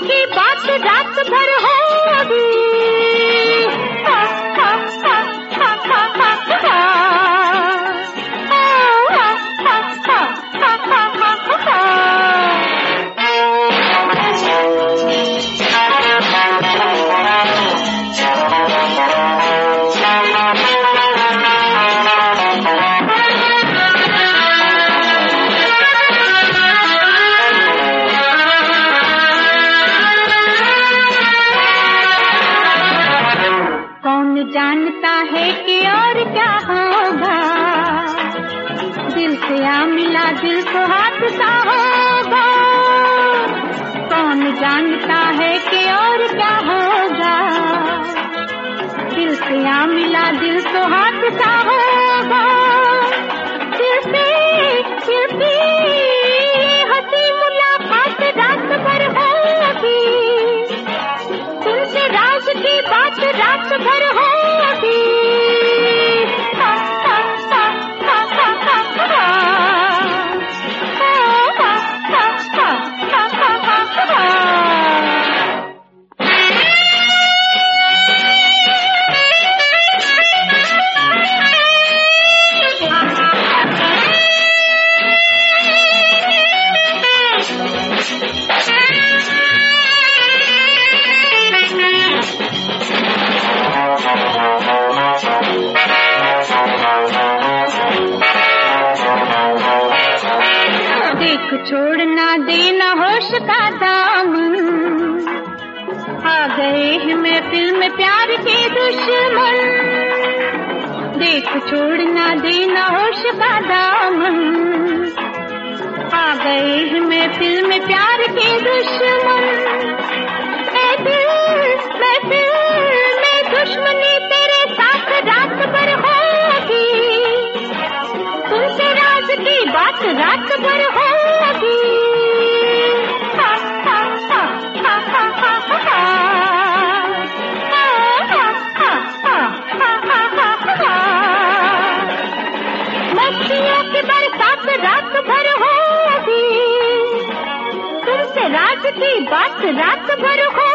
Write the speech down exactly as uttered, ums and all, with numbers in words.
की बात रात भर होगी। हा, हा, हा, हा, हा, हा, हा। हा, हा, हा, हा, हा, हा, हा। जानता है कि और क्या होगा, दिल से आ मिला दिल को हाथ सा होगा। कौन जानता है कि और क्या होगा, दिल से आ मिला दिल को हाथ सा होगा। दिल से दिल की हंसी मुलाकात रात भर होगी, तुमसे राज की बात रात भर होगी। देख छोड़ना देना होश का दामन, आ गए हैं महफिल में प्यार के दुश्मन। देख छोड़ना देना होश का दामन, आ गए हैं महफिल में प्यार के दुश्मन। ऐ दिल महफिल में दुश्मनी तेरे साथ रात भर होगी, तुमसे राज की बात रात भर होगी। हा, हा, हा, हा, हा, हा, हा। हा, हा, हा, हा, हा, हा, हा। मस्तियों की बरसात रात भर होगी, तुमसे राज की बात रात भर होगी।